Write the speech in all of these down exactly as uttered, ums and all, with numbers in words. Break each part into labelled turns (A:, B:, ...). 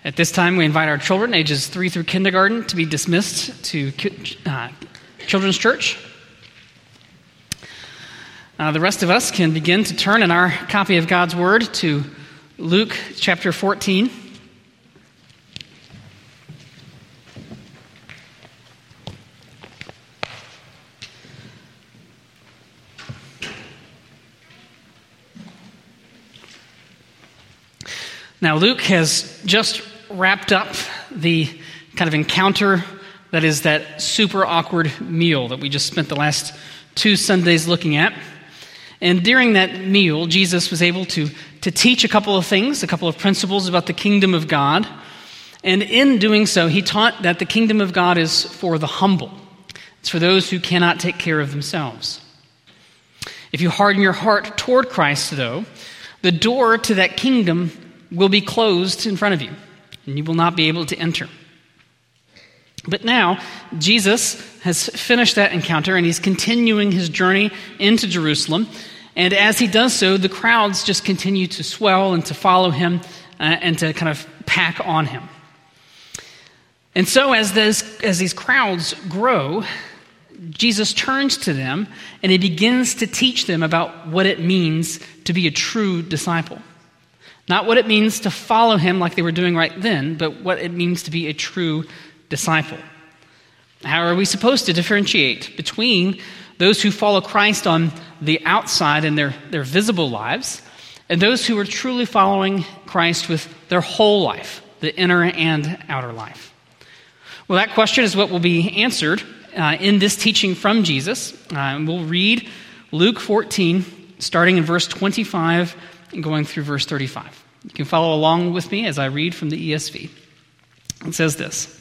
A: At this time, we invite our children, ages three through kindergarten, to be dismissed to uh, Children's Church. Uh, the rest of us can begin to turn in our copy of God's Word to Luke chapter fourteen. Now, Luke has just wrapped up the kind of encounter that is that super awkward meal that we just spent the last two Sundays looking at. And during that meal, Jesus was able to, to teach a couple of things, a couple of principles about the kingdom of God. And in doing so, he taught that the kingdom of God is for the humble. It's for those who cannot take care of themselves. If you harden your heart toward Christ, though, the door to that kingdom will be closed in front of you, and you will not be able to enter. But now, Jesus has finished that encounter, and he's continuing his journey into Jerusalem. And as he does so, the crowds just continue to swell and to follow him uh, and to kind of pack on him. And so as, this, as these crowds grow, Jesus turns to them, and he begins to teach them about what it means to be a true disciple. Not what it means to follow him like they were doing right then, but what it means to be a true disciple. How are we supposed to differentiate between those who follow Christ on the outside in their, their visible lives and those who are truly following Christ with their whole life, the inner and outer life? Well, that question is what will be answered uh, in this teaching from Jesus. Uh, we'll read Luke fourteen, starting in verse twenty-five and going through verse thirty-five. You can follow along with me as I read from the E S V. It says this.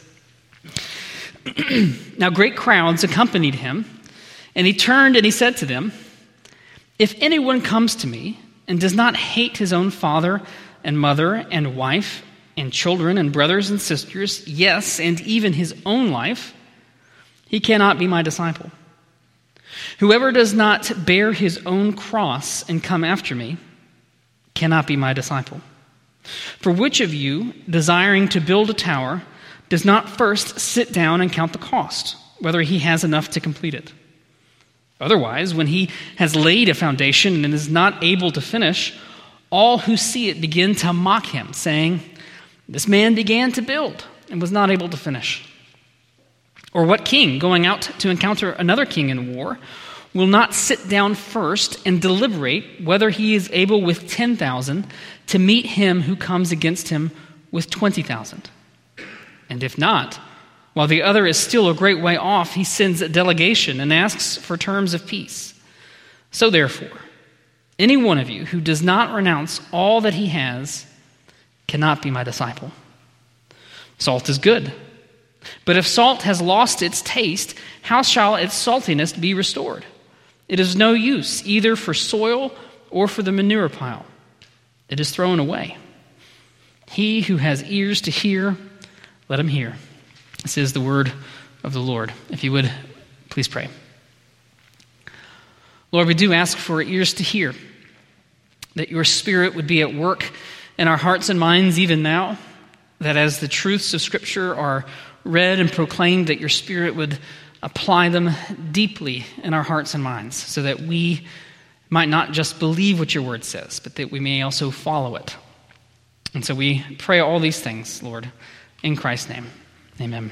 A: Now great crowds accompanied him, and he turned and he said to them, "If anyone comes to me and does not hate his own father and mother and wife and children and brothers and sisters, yes, and even his own life, he cannot be my disciple. Whoever does not bear his own cross and come after me cannot be my disciple. For which of you, desiring to build a tower, does not first sit down and count the cost, whether he has enough to complete it? Otherwise, when he has laid a foundation and is not able to finish, all who see it begin to mock him, saying, 'This man began to build and was not able to finish.' Or what king, going out to encounter another king in war, will not sit down first and deliberate whether he is able with ten thousand to meet him who comes against him with twenty thousand? And if not, while the other is still a great way off, he sends a delegation and asks for terms of peace. So therefore, any one of you who does not renounce all that he has cannot be my disciple. Salt is good, but if salt has lost its taste, how shall its saltiness be restored? It is no use either for soil or for the manure pile. It is thrown away. He who has ears to hear, let him hear." This is the word of the Lord. If you would, please pray. Lord, we do ask for ears to hear, that your Spirit would be at work in our hearts and minds even now, that as the truths of Scripture are read and proclaimed, that your Spirit would apply them deeply in our hearts and minds so that we might not just believe what your word says, but that we may also follow it. And so we pray all these things, Lord, in Christ's name. Amen.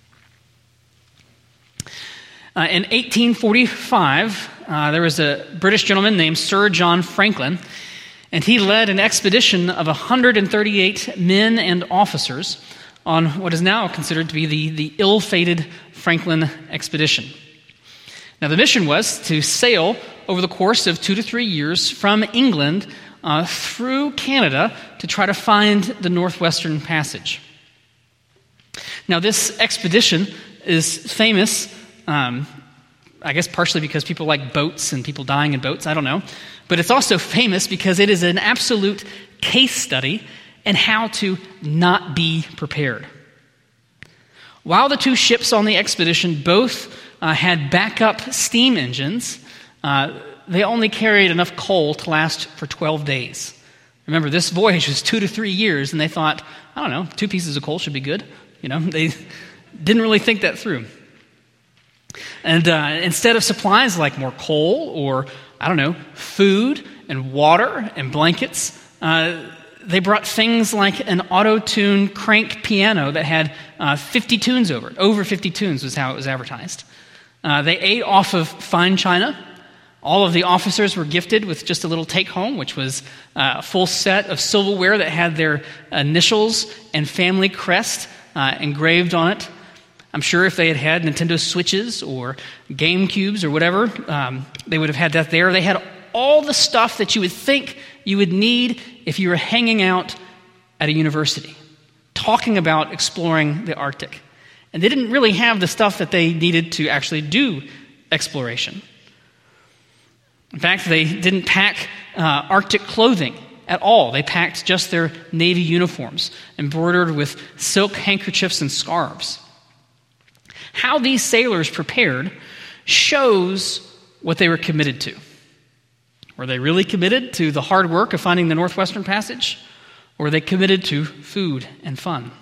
A: Uh, in eighteen forty-five, uh, there was a British gentleman named Sir John Franklin, and he led an expedition of one hundred thirty-eight men and officers on what is now considered to be the, the ill-fated Franklin expedition. Now, the mission was to sail over the course of two to three years from England uh, through Canada to try to find the Northwestern Passage. Now, this expedition is famous, um, I guess partially because people like boats and people dying in boats, I don't know. But it's also famous because it is an absolute case study in how to not be prepared. While the two ships on the expedition both uh, had backup steam engines, uh, they only carried enough coal to last for twelve days. Remember, this voyage was two to three years, and they thought, I don't know, two pieces of coal should be good. You know, they didn't really think that through. And uh, instead of supplies like more coal or, I don't know, food and water and blankets, uh, they brought things like an auto-tune crank piano that had uh, fifty tunes over it. Over fifty tunes was how it was advertised. Uh, they ate off of fine china. All of the officers were gifted with just a little take-home, which was uh, a full set of silverware that had their initials and family crest uh, engraved on it. I'm sure if they had had Nintendo Switches or Game Cubes or whatever, um, they would have had that there. They had all the stuff that you would think you would need if you were hanging out at a university, talking about exploring the Arctic. And they didn't really have the stuff that they needed to actually do exploration. In fact, they didn't pack uh, Arctic clothing at all. They packed just their Navy uniforms, embroidered with silk handkerchiefs and scarves. How these sailors prepared shows what they were committed to. Were they really committed to the hard work of finding the Northwestern Passage? Or were they committed to food and fun?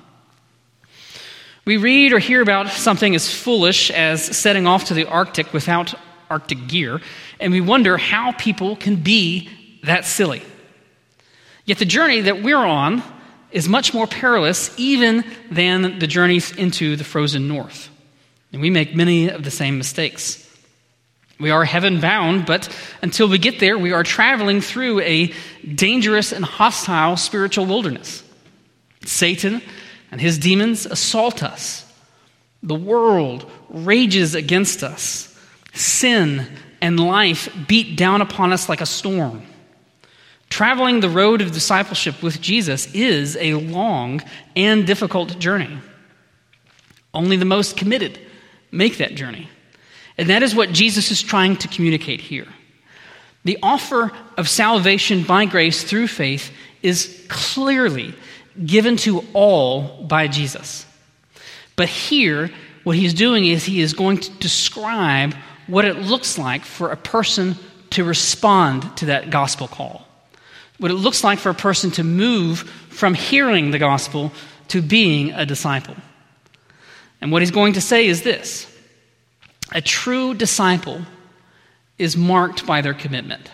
A: We read or hear about something as foolish as setting off to the Arctic without Arctic gear, and we wonder how people can be that silly. Yet the journey that we're on is much more perilous even than the journeys into the frozen north. And we make many of the same mistakes. We are heaven-bound, but until we get there, we are traveling through a dangerous and hostile spiritual wilderness. Satan and his demons assault us. The world rages against us. Sin and life beat down upon us like a storm. Traveling the road of discipleship with Jesus is a long and difficult journey. Only the most committed make that journey. And that is what Jesus is trying to communicate here. The offer of salvation by grace through faith is clearly given to all by Jesus. But here, what he's doing is he is going to describe what it looks like for a person to respond to that gospel call. What it looks like for a person to move from hearing the gospel to being a disciple. And what he's going to say is this: a true disciple is marked by their commitment.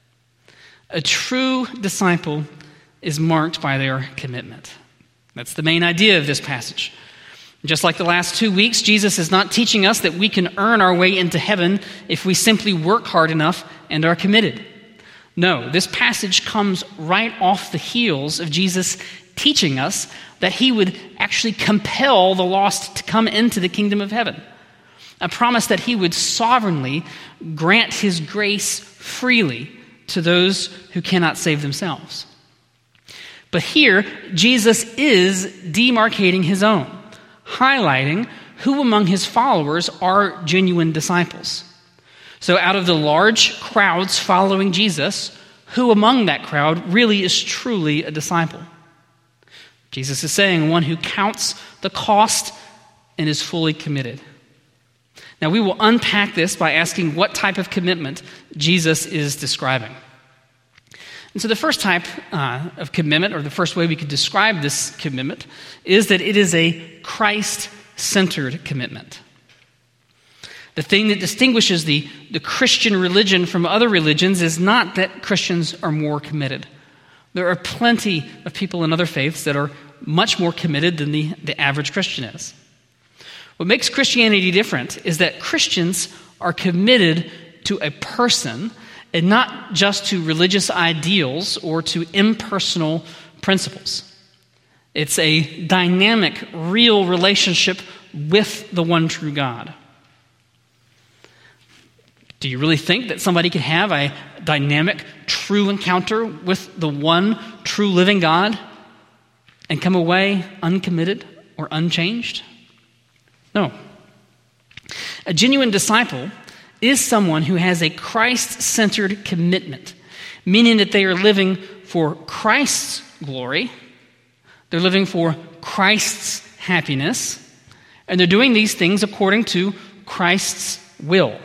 A: A true disciple is marked by their commitment. That's the main idea of this passage. Just like the last two weeks, Jesus is not teaching us that we can earn our way into heaven if we simply work hard enough and are committed. No, this passage comes right off the heels of Jesus teaching us that he would actually compel the lost to come into the kingdom of heaven. A promise that he would sovereignly grant his grace freely to those who cannot save themselves. But here, Jesus is demarcating his own, highlighting who among his followers are genuine disciples. So out of the large crowds following Jesus, who among that crowd really is truly a disciple? Jesus is saying one who counts the cost and is fully committed. Now we will unpack this by asking what type of commitment Jesus is describing. And so the first type uh, of commitment, or the first way we could describe this commitment, is that it is a Christ-centered commitment. The thing that distinguishes the, the Christian religion from other religions is not that Christians are more committed. There are plenty of people in other faiths that are much more committed than the, the average Christian is. What makes Christianity different is that Christians are committed to a person and not just to religious ideals or to impersonal principles. It's a dynamic, real relationship with the one true God. Do you really think that somebody can have a dynamic, true encounter with the one true living God and come away uncommitted or unchanged? No. A genuine disciple is someone who has a Christ-centered commitment, meaning that they are living for Christ's glory, they're living for Christ's happiness, and they're doing these things according to Christ's will,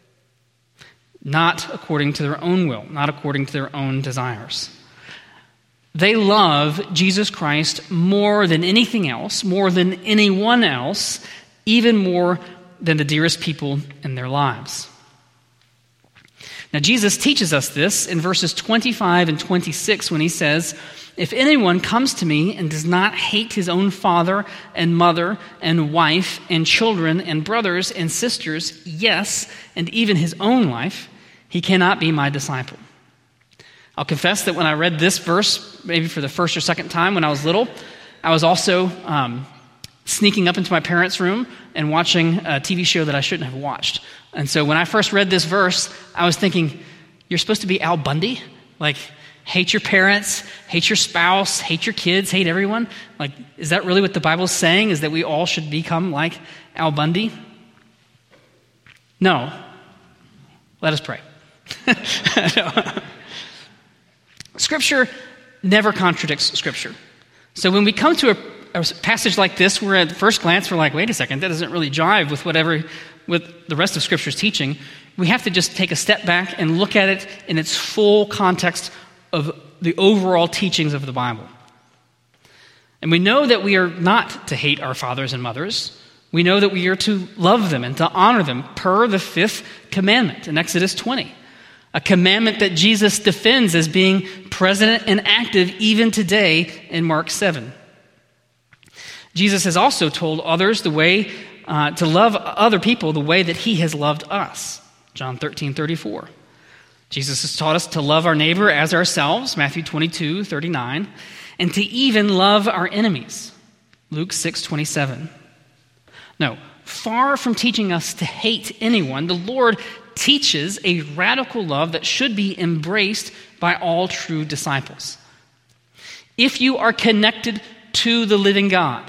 A: not according to their own will, not according to their own desires. They love Jesus Christ more than anything else, more than anyone else, even more than the dearest people in their lives. Now, Jesus teaches us this in verses twenty-five and twenty-six when he says, "If anyone comes to me and does not hate his own father and mother and wife and children and brothers and sisters, yes, and even his own life, he cannot be my disciple." I'll confess that when I read this verse, maybe for the first or second time when I was little, I was also um, sneaking up into my parents' room and watching a T V show that I shouldn't have watched. And so when I first read this verse, I was thinking, you're supposed to be Al Bundy? Like, hate your parents, hate your spouse, hate your kids, hate everyone? Like, is that really what the Bible's saying, is that we all should become like Al Bundy? No. Let us pray. No. Scripture never contradicts Scripture. So when we come to a, a passage like this, where at first glance we're like, wait a second, that doesn't really jive with whatever, with the rest of Scripture's teaching, we have to just take a step back and look at it in its full context of the overall teachings of the Bible. And we know that we are not to hate our fathers and mothers. We know that we are to love them and to honor them per the fifth commandment in Exodus twenty. A commandment that Jesus defends as being present and active even today in Mark seven. Jesus has also told others the way uh, to love other people the way that he has loved us. John thirteen thirty-four. Jesus has taught us to love our neighbor as ourselves, Matthew twenty-two thirty-nine, and to even love our enemies, Luke six twenty-seven. No, far from teaching us to hate anyone, the Lord teaches a radical love that should be embraced by all true disciples. If you are connected to the living God,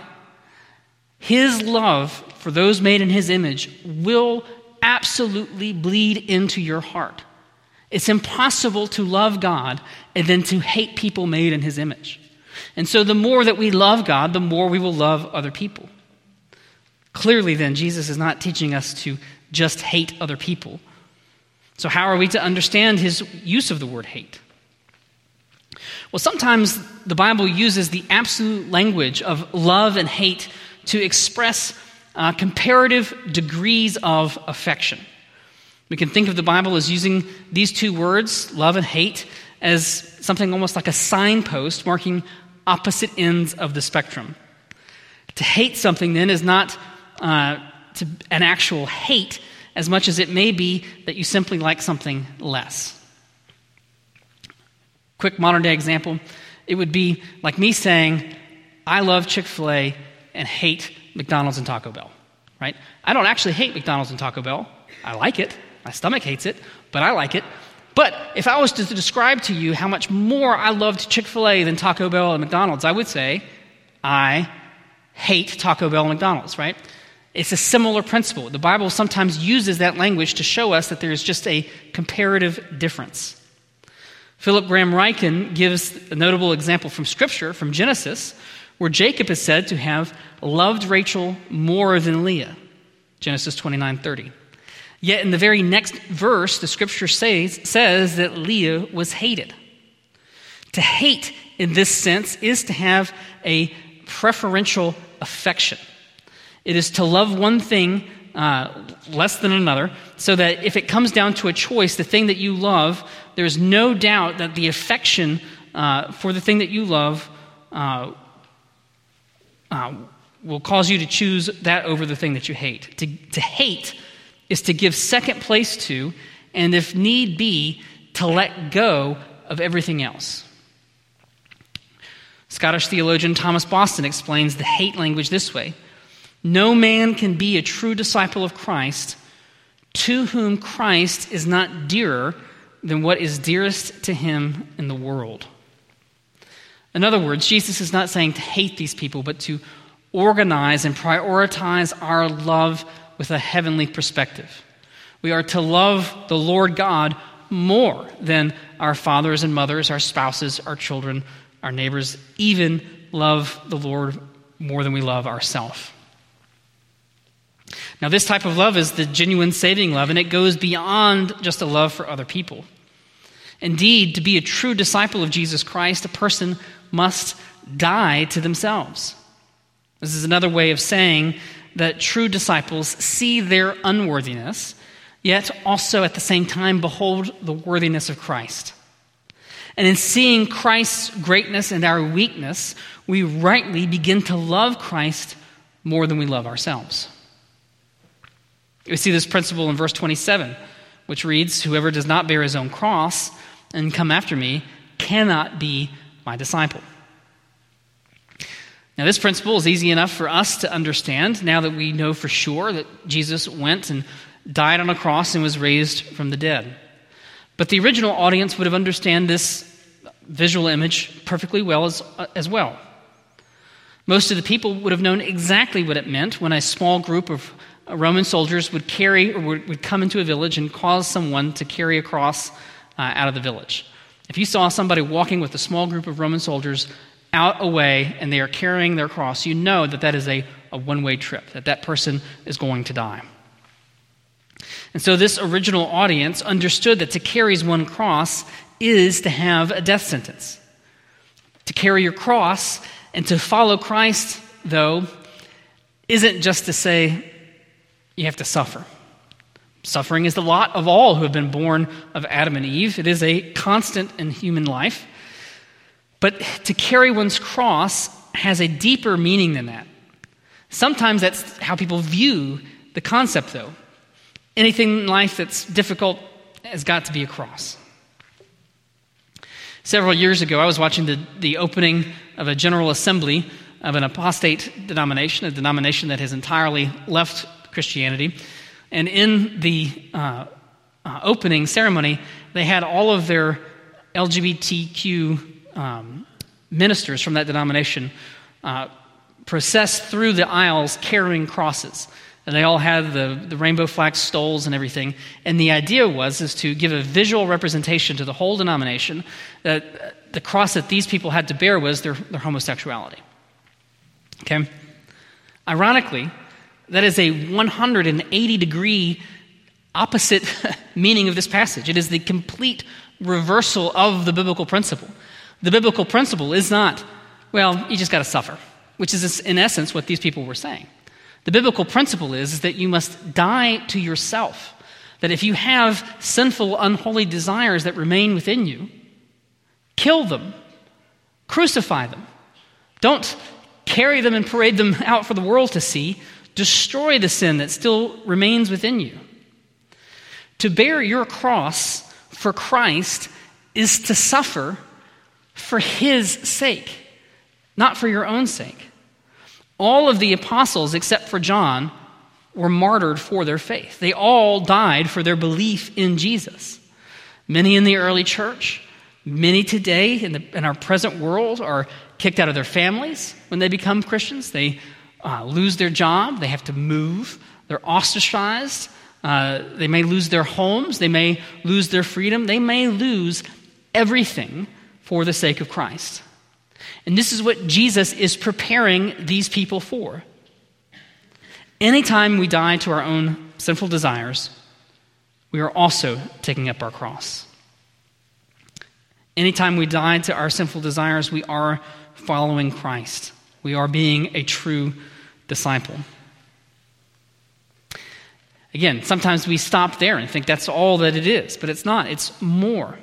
A: his love for those made in his image will absolutely bleed into your heart. It's impossible to love God and then to hate people made in his image. And so the more that we love God, the more we will love other people. Clearly then, Jesus is not teaching us to just hate other people. So how are we to understand his use of the word hate? Well, sometimes the Bible uses the absolute language of love and hate to express uh, comparative degrees of affection. We can think of the Bible as using these two words, love and hate, as something almost like a signpost marking opposite ends of the spectrum. To hate something, then, is not uh, to an actual hate as much as it may be that you simply like something less. Quick modern-day example, it would be like me saying, I love Chick-fil-A and hate McDonald's and Taco Bell, right? I don't actually hate McDonald's and Taco Bell. I like it. My stomach hates it, but I like it. But if I was to describe to you how much more I loved Chick-fil-A than Taco Bell and McDonald's, I would say, I hate Taco Bell and McDonald's, right? It's a similar principle. The Bible sometimes uses that language to show us that there is just a comparative difference. Philip Graham Ryken gives a notable example from Scripture, from Genesis, where Jacob is said to have loved Rachel more than Leah, Genesis twenty-nine thirty. Yet in the very next verse, the Scripture says, says that Leah was hated. To hate in this sense is to have a preferential affection. It is to love one thing uh, less than another, so that if it comes down to a choice, the thing that you love, there's no doubt that the affection uh, for the thing that you love uh, uh, will cause you to choose that over the thing that you hate. To, to hate is to give second place to, and if need be, to let go of everything else. Scottish theologian Thomas Boston explains the hate language this way: no man can be a true disciple of Christ to whom Christ is not dearer than what is dearest to him in the world. In other words, Jesus is not saying to hate these people, but to organize and prioritize our love with a heavenly perspective. We are to love the Lord God more than our fathers and mothers, our spouses, our children, our neighbors, even love the Lord more than we love ourselves. Now, this type of love is the genuine saving love, and it goes beyond just a love for other people. Indeed, to be a true disciple of Jesus Christ, a person must die to themselves. This is another way of saying that true disciples see their unworthiness, yet also at the same time behold the worthiness of Christ. And in seeing Christ's greatness and our weakness, we rightly begin to love Christ more than we love ourselves. We see this principle in verse twenty-seven, which reads, "Whoever does not bear his own cross and come after me cannot be my disciple." Now, this principle is easy enough for us to understand now that we know for sure that Jesus went and died on a cross and was raised from the dead. But the original audience would have understood this visual image perfectly well as, as well. Most of the people would have known exactly what it meant when a small group of Roman soldiers would carry or would, would come into a village and cause someone to carry a cross uh, out of the village. If you saw somebody walking with a small group of Roman soldiers out away and they are carrying their cross, you know that that is a, a one-way trip, that that person is going to die. And so this original audience understood that to carry one cross is to have a death sentence. To carry your cross and to follow Christ, though, isn't just to say you have to suffer. Suffering is the lot of all who have been born of Adam and Eve. It is a constant in human life. But to carry one's cross has a deeper meaning than that. Sometimes that's how people view the concept, though. Anything in life that's difficult has got to be a cross. Several years ago, I was watching the, the opening of a General Assembly of an apostate denomination, a denomination that has entirely left Christianity. And in the uh, uh, opening ceremony, they had all of their L G B T Q um, ministers from that denomination uh, process through the aisles carrying crosses. And they all had the, the rainbow flag stoles and everything. And the idea was is to give a visual representation to the whole denomination that the cross that these people had to bear was their, their homosexuality. Okay? Ironically, that is a one hundred eighty degree opposite meaning of this passage. It is the complete reversal of the biblical principle. The biblical principle is not, well, you just got to suffer, which is in essence what these people were saying. The biblical principle is, is that you must die to yourself. That if you have sinful, unholy desires that remain within you, kill them, crucify them. Don't carry them and parade them out for the world to see. Destroy the sin that still remains within you. To bear your cross for Christ is to suffer for His sake, not for your own sake. All of the apostles, except for John, were martyred for their faith. They all died for their belief in Jesus. Many in the early church, many today in, the, in our present world are kicked out of their families when they become Christians. They uh, lose their job. They have to move. They're ostracized. Uh, they may lose their homes. They may lose their freedom. They may lose everything for the sake of Christ. And this is what Jesus is preparing these people for. Anytime we die to our own sinful desires, we are also taking up our cross. Anytime we die to our sinful desires, we are following Christ. We are being a true disciple. Again, sometimes we stop there and think that's all that it is, but it's not. It's more.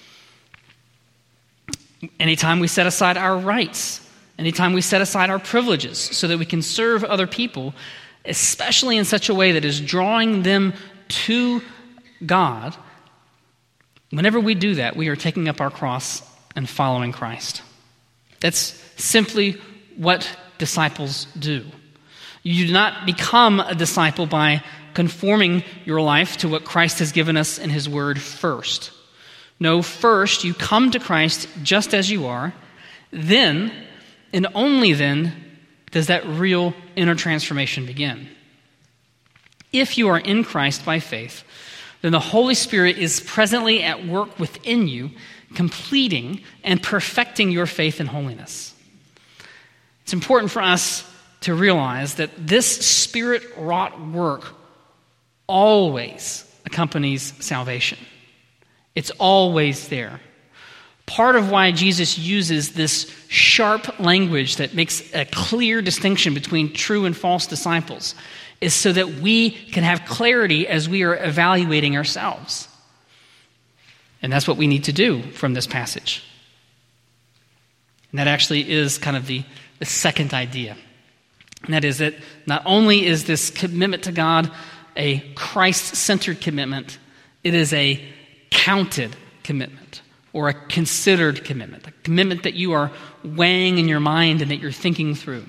A: Anytime we set aside our rights, anytime we set aside our privileges so that we can serve other people, especially in such a way that is drawing them to God, whenever we do that, we are taking up our cross and following Christ. That's simply what disciples do. You do not become a disciple by conforming your life to what Christ has given us in His Word first. No, first you come to Christ just as you are. Then, and only then, does that real inner transformation begin. If you are in Christ by faith, then the Holy Spirit is presently at work within you, completing and perfecting your faith in holiness. It's important for us to realize that this Spirit-wrought work always accompanies salvation. It's always there. part of why Jesus uses this sharp language that makes a clear distinction between true and false disciples is so that we can have clarity as we are evaluating ourselves. And that's what we need to do from this passage. And that actually is kind of the, the second idea. And that is that not only is this commitment to God a Christ-centered commitment, it is a counted commitment or a considered commitment, a commitment that you are weighing in your mind and that you're thinking through.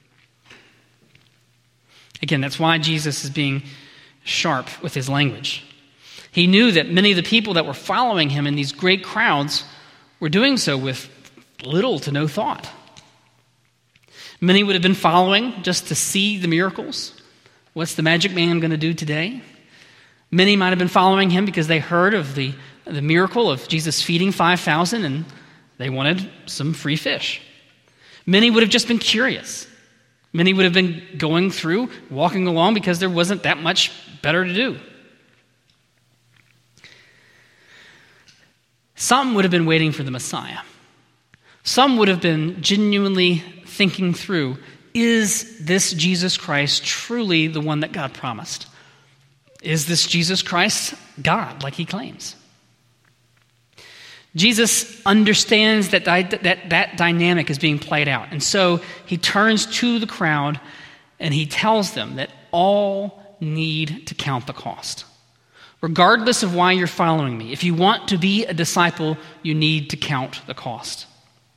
A: Again, that's why Jesus is being sharp with his language. He knew that many of the people that were following him in these great crowds were doing so with little to no thought. Many would have been following just to see the miracles. What's the magic man going to do today? Many might have been following him because they heard of the, the miracle of Jesus feeding five thousand and they wanted some free fish. Many would have just been curious. Many would have been going through, walking along because there wasn't that much better to do. Some would have been waiting for the Messiah. Some would have been genuinely thinking through, is this Jesus Christ truly the one that God promised? Is this Jesus Christ God, like he claims? Jesus understands that that, that dynamic is being played out. And so he turns to the crowd and he tells them that all need to count the cost. Regardless of why you're following me, if you want to be a disciple, you need to count the cost.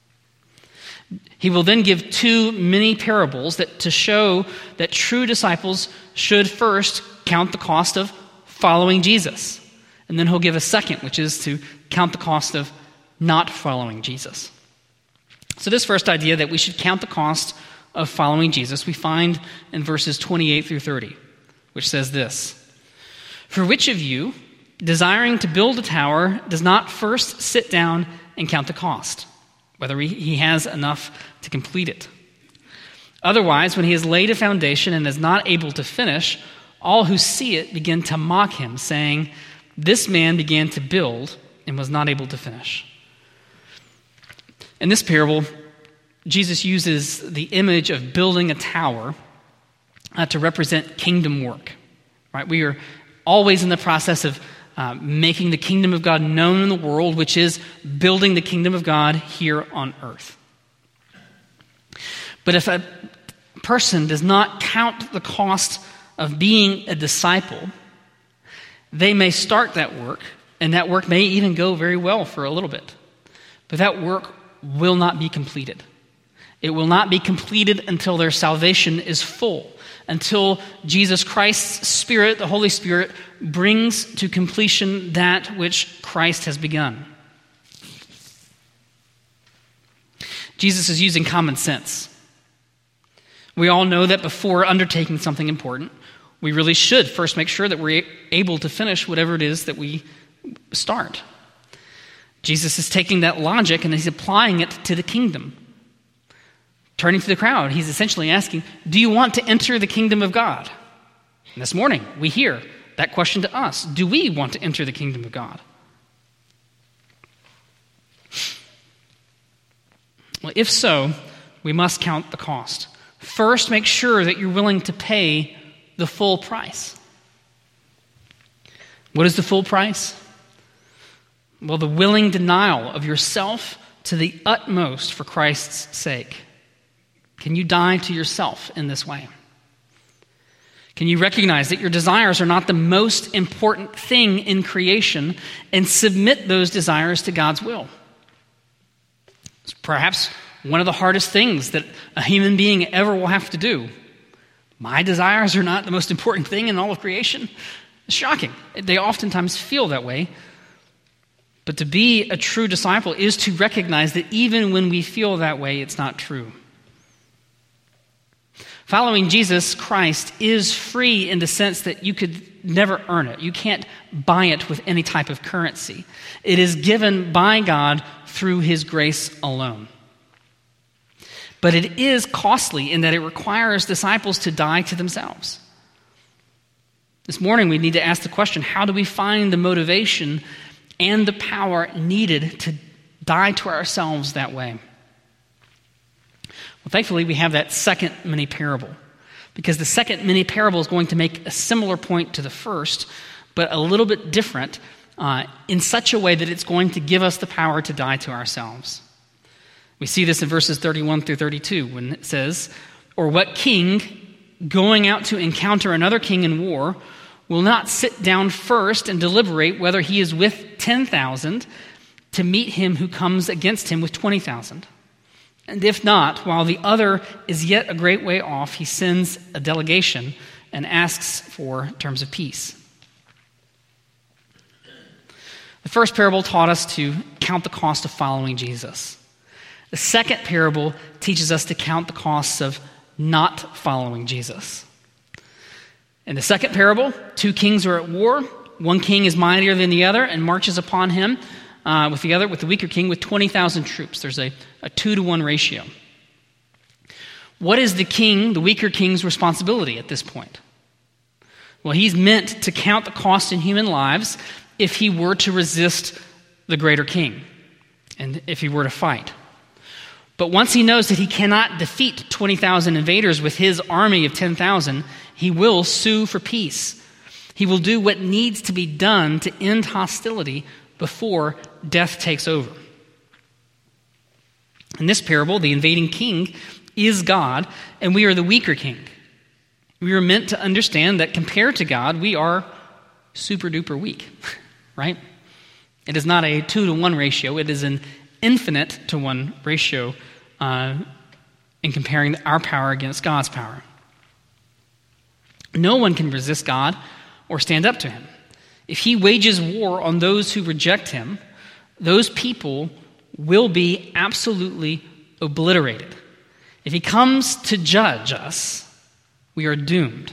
A: He will then give two mini parables that to show that true disciples should first count the cost of following Jesus. And then he'll give a second, which is to count the cost of not following Jesus. So this first idea that we should count the cost of following Jesus, we find in verses twenty-eight through thirty, which says this: "For which of you, desiring to build a tower, does not first sit down and count the cost, whether he has enough to complete it? Otherwise, when he has laid a foundation and is not able to finish, all who see it begin to mock him, saying, 'This man began to build and was not able to finish.'" In this parable, Jesus uses the image of building a tower uh, to represent kingdom work. Right? We are always in the process of uh, making the kingdom of God known in the world, which is building the kingdom of God here on earth. But if a person does not count the cost of being a disciple, they may start that work, and that work may even go very well for a little bit. But that work will not be completed. It will not be completed until their salvation is full, until Jesus Christ's Spirit, the Holy Spirit, brings to completion that which Christ has begun. Jesus is using common sense. We all know that before undertaking something important, we really should first make sure that we're able to finish whatever it is that we start. Jesus is taking that logic and he's applying it to the kingdom. Turning to the crowd, he's essentially asking, do you want to enter the kingdom of God? And this morning, we hear that question to us. Do we want to enter the kingdom of God? Well, if so, we must count the cost. First, make sure that you're willing to pay the full price. What is the full price? Well, the willing denial of yourself to the utmost for Christ's sake. Can you die to yourself in this way? Can you recognize that your desires are not the most important thing in creation and submit those desires to God's will? It's perhaps one of the hardest things that a human being ever will have to do. My desires are not the most important thing in all of creation. It's shocking. They oftentimes feel that way. But to be a true disciple is to recognize that even when we feel that way, it's not true. Following Jesus Christ is free in the sense that you could never earn it. You can't buy it with any type of currency. It is given by God through his grace alone. But it is costly in that it requires disciples to die to themselves. This morning we need to ask the question, how do we find the motivation and the power needed to die to ourselves that way. Well, thankfully, we have that second mini parable, because the second mini parable is going to make a similar point to the first, but a little bit different uh, in such a way that it's going to give us the power to die to ourselves. We see this in verses thirty-one through thirty-two when it says, "Or what king, going out to encounter another king in war, will not sit down first and deliberate whether he is with ten thousand to meet him who comes against him with twenty thousand? And if not, while the other is yet a great way off, he sends a delegation and asks for terms of peace." The first parable taught us to count the cost of following Jesus. The second parable teaches us to count the costs of not following Jesus. In the second parable, two kings are at war. One king is mightier than the other and marches upon him uh, with the other, with the weaker king, with twenty thousand troops. There's a, a two to one ratio. What is the king, the weaker king's responsibility at this point? Well, he's meant to count the cost in human lives if he were to resist the greater king and if he were to fight. But once he knows that he cannot defeat twenty thousand invaders with his army of ten thousand, he will sue for peace. He will do what needs to be done to end hostility before death takes over. In this parable, the invading king is God, and we are the weaker king. We are meant to understand that compared to God, we are super duper weak, right? It is not a two to one ratio. It is an infinite to one ratio uh, in comparing our power against God's power. No one can resist God or stand up to him. If he wages war on those who reject him, those people will be absolutely obliterated. If he comes to judge us, we are doomed.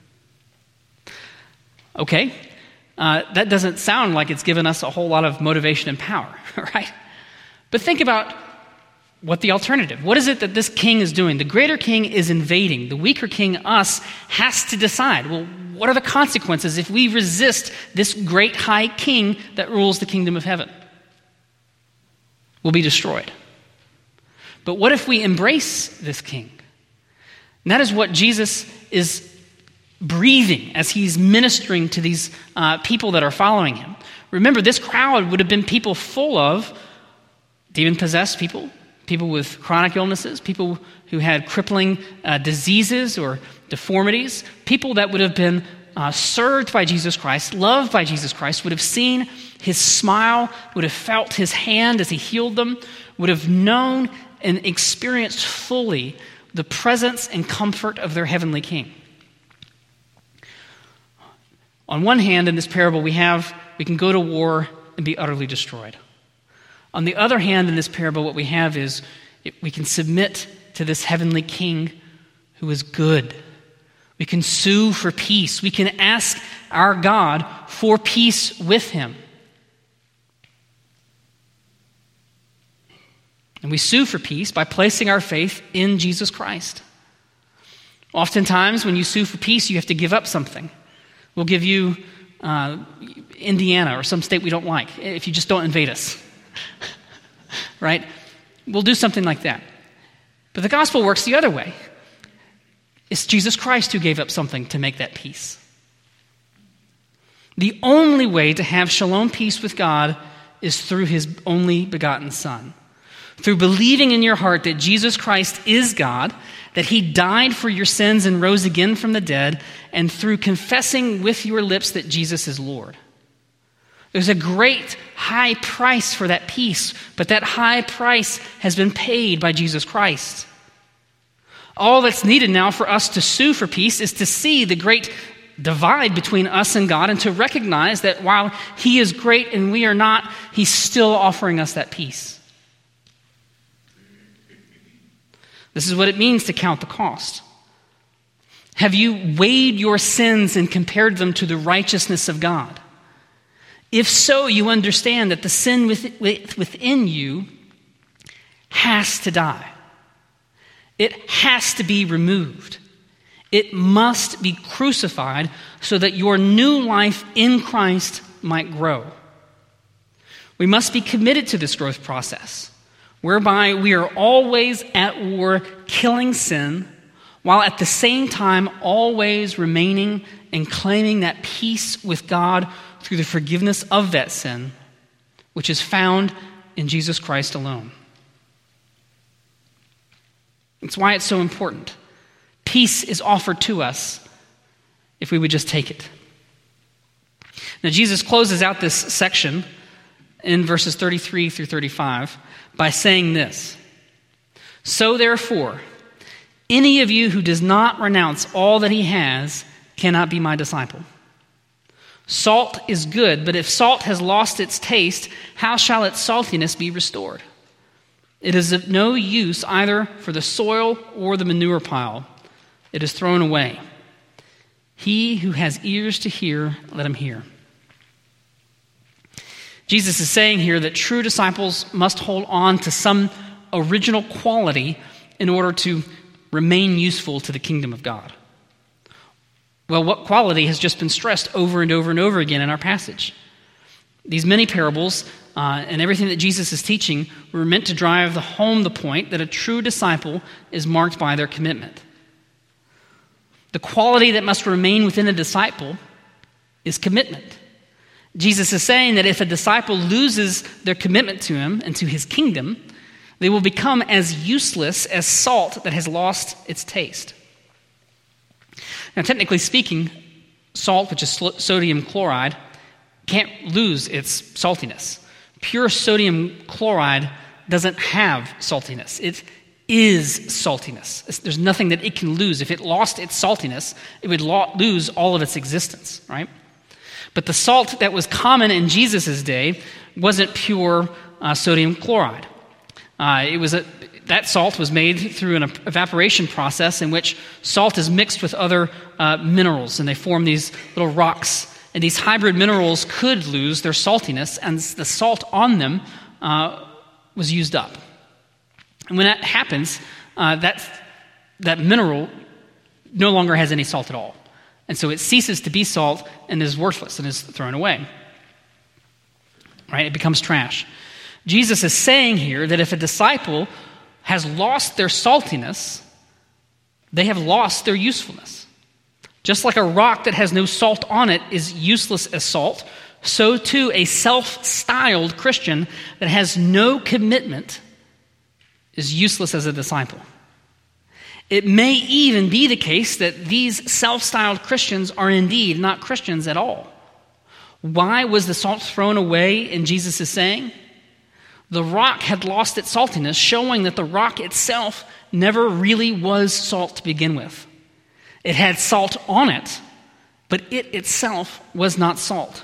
A: Okay, uh, that doesn't sound like it's given us a whole lot of motivation and power, right? But think about what the alternative. What is it that this king is doing? The greater king is invading. The weaker king, us, has to decide, well, what are the consequences if we resist this great high king that rules the kingdom of heaven? We'll be destroyed. But what if we embrace this king? And that is what Jesus is breathing as he's ministering to these uh, people that are following him. Remember, this crowd would have been people full of demon-possessed people, people with chronic illnesses, people who had crippling uh, diseases or deformities, people that would have been uh, served by Jesus Christ, loved by Jesus Christ, would have seen his smile, would have felt his hand as he healed them, would have known and experienced fully the presence and comfort of their heavenly king. On one hand, in this parable, we have, we can go to war and be utterly destroyed. On the other hand, in this parable, what we have is we can submit to this heavenly king who is good. We can sue for peace. We can ask our God for peace with him. And we sue for peace by placing our faith in Jesus Christ. Oftentimes, when you sue for peace, you have to give up something. We'll give you uh, Indiana or some state we don't like if you just don't invade us. Right? We'll do something like that. But the gospel works the other way. It's Jesus Christ who gave up something to make that peace. The only way to have shalom peace with God is through his only begotten Son. Through believing in your heart that Jesus Christ is God, that he died for your sins and rose again from the dead, and through confessing with your lips that Jesus is Lord. There's a great high price for that peace, but that high price has been paid by Jesus Christ. All that's needed now for us to sue for peace is to see the great divide between us and God and to recognize that while he is great and we are not, he's still offering us that peace. This is what it means to count the cost. Have you weighed your sins and compared them to the righteousness of God? If so, you understand that the sin within you has to die. It has to be removed. It must be crucified so that your new life in Christ might grow. We must be committed to this growth process, whereby we are always at war killing sin, while at the same time always remaining and claiming that peace with God through the forgiveness of that sin, which is found in Jesus Christ alone. It's why it's so important. Peace is offered to us if we would just take it. Now, Jesus closes out this section in verses thirty-three through thirty-five by saying this: "So therefore, any of you who does not renounce all that he has cannot be my disciple. Salt is good, but if salt has lost its taste, how shall its saltiness be restored? It is of no use either for the soil or the manure pile. It is thrown away. He who has ears to hear, let him hear." Jesus is saying here that true disciples must hold on to some original quality in order to remain useful to the kingdom of God. Well, what quality has just been stressed over and over and over again in our passage? These many parables uh, and everything that Jesus is teaching were meant to drive the home the point that a true disciple is marked by their commitment. The quality that must remain within a disciple is commitment. Jesus is saying that if a disciple loses their commitment to him and to his kingdom, they will become as useless as salt that has lost its taste. Now, technically speaking, salt, which is sodium chloride, can't lose its saltiness. Pure sodium chloride doesn't have saltiness. It is saltiness. There's nothing that it can lose. If it lost its saltiness, it would lose all of its existence, right? But the salt that was common in Jesus' day wasn't pure uh, sodium chloride. Uh, it was a, that salt was made through an evaporation process in which salt is mixed with other uh, minerals, and they form these little rocks. And these hybrid minerals could lose their saltiness, and the salt on them uh, was used up. And when that happens, uh, that, that mineral no longer has any salt at all. And so it ceases to be salt and is worthless and is thrown away. Right? It becomes trash. Jesus is saying here that if a disciple has lost their saltiness, they have lost their usefulness. Just like a rock that has no salt on it is useless as salt, so too a self-styled Christian that has no commitment is useless as a disciple. It may even be the case that these self-styled Christians are indeed not Christians at all. Why was the salt thrown away in Jesus' saying? The rock had lost its saltiness, showing that the rock itself never really was salt to begin with. It had salt on it, but it itself was not salt.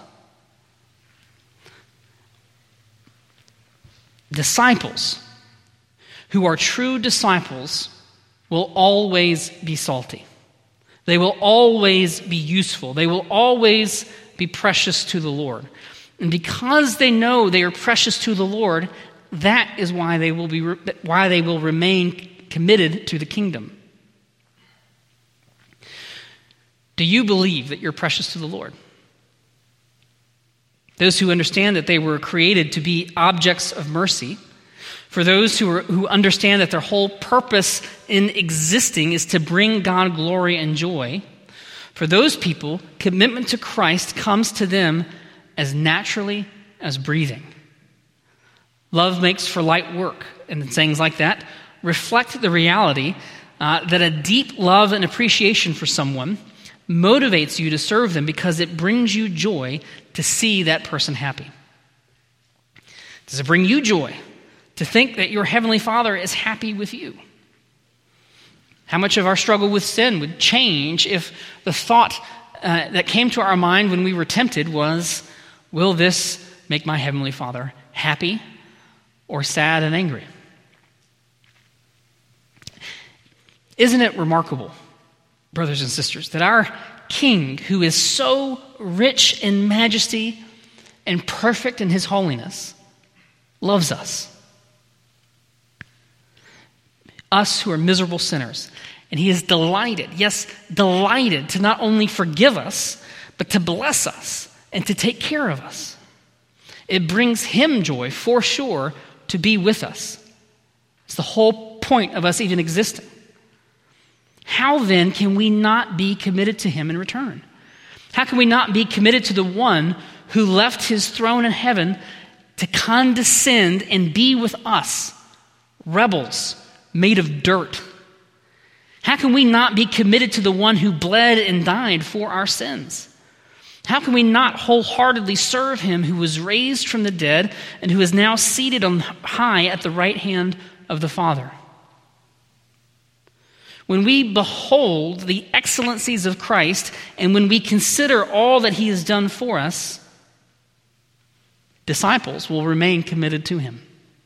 A: Disciples who are true disciples will always be salty. They will always be useful. They will always be precious to the Lord. And because they know they are precious to the Lord, that is why they will be why they will remain committed to the kingdom. Do you believe that you're precious to the Lord? Those who understand that they were created to be objects of mercy, for those who are, who understand that their whole purpose in existing is to bring God glory and joy, for those people, commitment to Christ comes to them as naturally as breathing. Love makes for light work, and sayings like that reflect the reality uh, that a deep love and appreciation for someone motivates you to serve them because it brings you joy to see that person happy. Does it bring you joy to think that your Heavenly Father is happy with you? How much of our struggle with sin would change if the thought uh, that came to our mind when we were tempted was, will this make my Heavenly Father happy or sad and angry? Isn't it remarkable, brothers and sisters, that our King, who is so rich in majesty and perfect in his holiness, loves us? Us who are miserable sinners. And he is delighted, yes, delighted to not only forgive us, but to bless us and to take care of us. It brings him joy, for sure, to be with us. It's the whole point of us even existing. How then can we not be committed to him in return? How can we not be committed to the one who left his throne in heaven to condescend and be with us, rebels made of dirt? How can we not be committed to the one who bled and died for our sins? How can we not wholeheartedly serve him who was raised from the dead and who is now seated on high at the right hand of the Father? When we behold the excellencies of Christ and when we consider all that he has done for us, disciples will remain committed to him.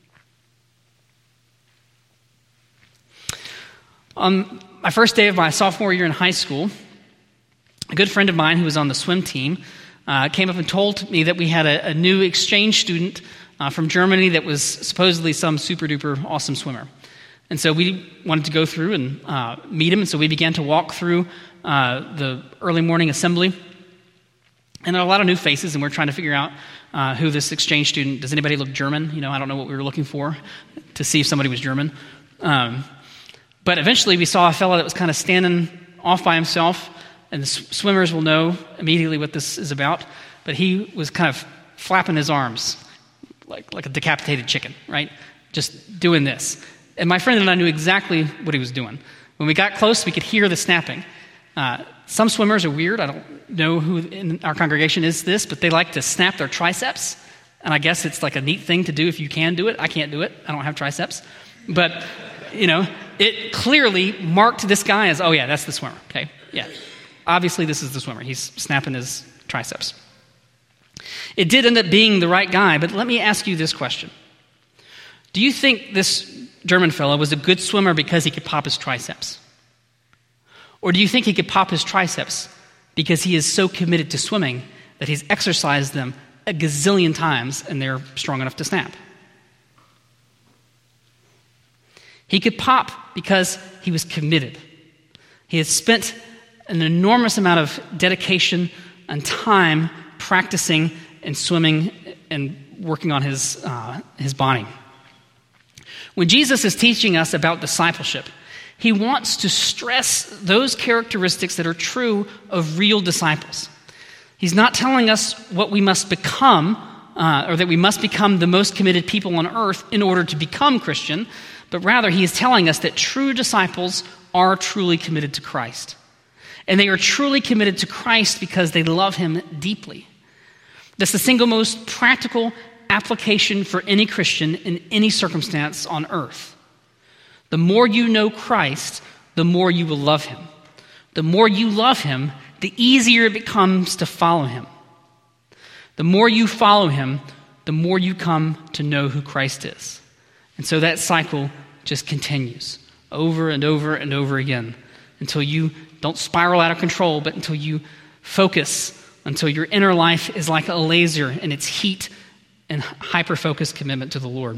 A: On my first day of my sophomore year in high school, a good friend of mine who was on the swim team uh, came up and told me that we had a, a new exchange student uh, from Germany that was supposedly some super duper awesome swimmer. And so we wanted to go through and uh, meet him, and so we began to walk through uh, the early morning assembly. And there are a lot of new faces, and we're trying to figure out uh, who this exchange student, does anybody look German? You know, I don't know what we were looking for to see if somebody was German. Um, but eventually we saw a fellow that was kind of standing off by himself, and the sw- swimmers will know immediately what this is about, but he was kind of flapping his arms like, like a decapitated chicken, right? Just doing this. And my friend and I knew exactly what he was doing. When we got close, we could hear the snapping. Uh, some swimmers are weird. I don't know who in our congregation is this, but they like to snap their triceps. And I guess it's like a neat thing to do if you can do it. I can't do it. I don't have triceps. But, you know, it clearly marked this guy as, oh yeah, that's the swimmer. Okay, yeah. Obviously this is the swimmer. He's snapping his triceps. It did end up being the right guy, but let me ask you this question. Do you think this German fellow was a good swimmer because he could pop his triceps? Or do you think he could pop his triceps because he is so committed to swimming that he's exercised them a gazillion times and they're strong enough to snap? He could pop because he was committed. He had spent an enormous amount of dedication and time practicing and swimming and working on his uh, his body. When Jesus is teaching us about discipleship, he wants to stress those characteristics that are true of real disciples. He's not telling us what we must become, uh, or that we must become the most committed people on earth in order to become Christian, but rather he is telling us that true disciples are truly committed to Christ. And they are truly committed to Christ because they love him deeply. That's the single most practical application for any Christian in any circumstance on earth. The more you know Christ, the more you will love him. The more you love him, the easier it becomes to follow him. The more you follow him, the more you come to know who Christ is. And so that cycle just continues over and over and over again until you don't spiral out of control, but until you focus, until your inner life is like a laser in its heat and hyper-focused commitment to the Lord.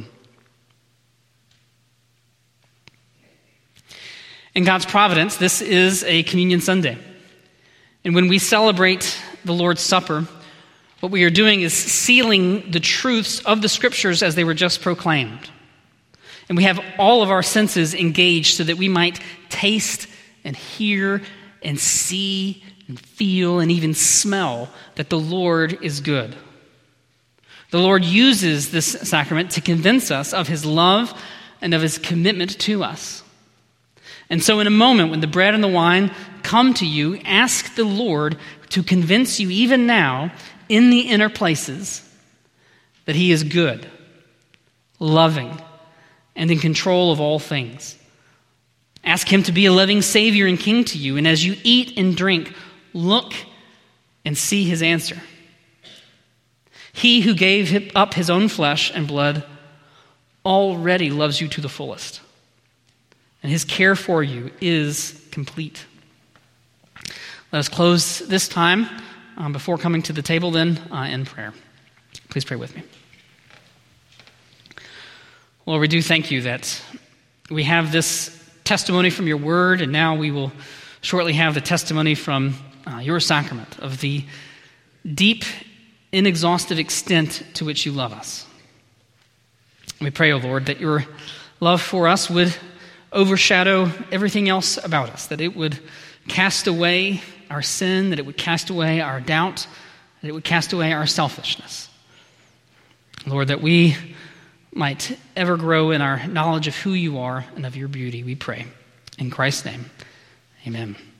A: In God's providence, this is a Communion Sunday. And when we celebrate the Lord's Supper, what we are doing is sealing the truths of the Scriptures as they were just proclaimed. And we have all of our senses engaged so that we might taste and hear and see and feel and even smell that the Lord is good. The Lord uses this sacrament to convince us of his love and of his commitment to us. And so in a moment when the bread and the wine come to you, ask the Lord to convince you even now in the inner places that he is good, loving, and in control of all things. Ask him to be a loving Savior and King to you, and as you eat and drink, look and see his answer. He who gave up his own flesh and blood already loves you to the fullest, and his care for you is complete. Let us close this time um, before coming to the table then uh, in prayer. Please pray with me. Lord, we do thank you that we have this testimony from your word, and now we will shortly have the testimony from uh, your sacrament of the deep inexhaustive extent to which you love us. We pray, O Lord, that your love for us would overshadow everything else about us, that it would cast away our sin, that it would cast away our doubt, that it would cast away our selfishness. Lord, that we might ever grow in our knowledge of who you are and of your beauty, we pray. In Christ's name, amen.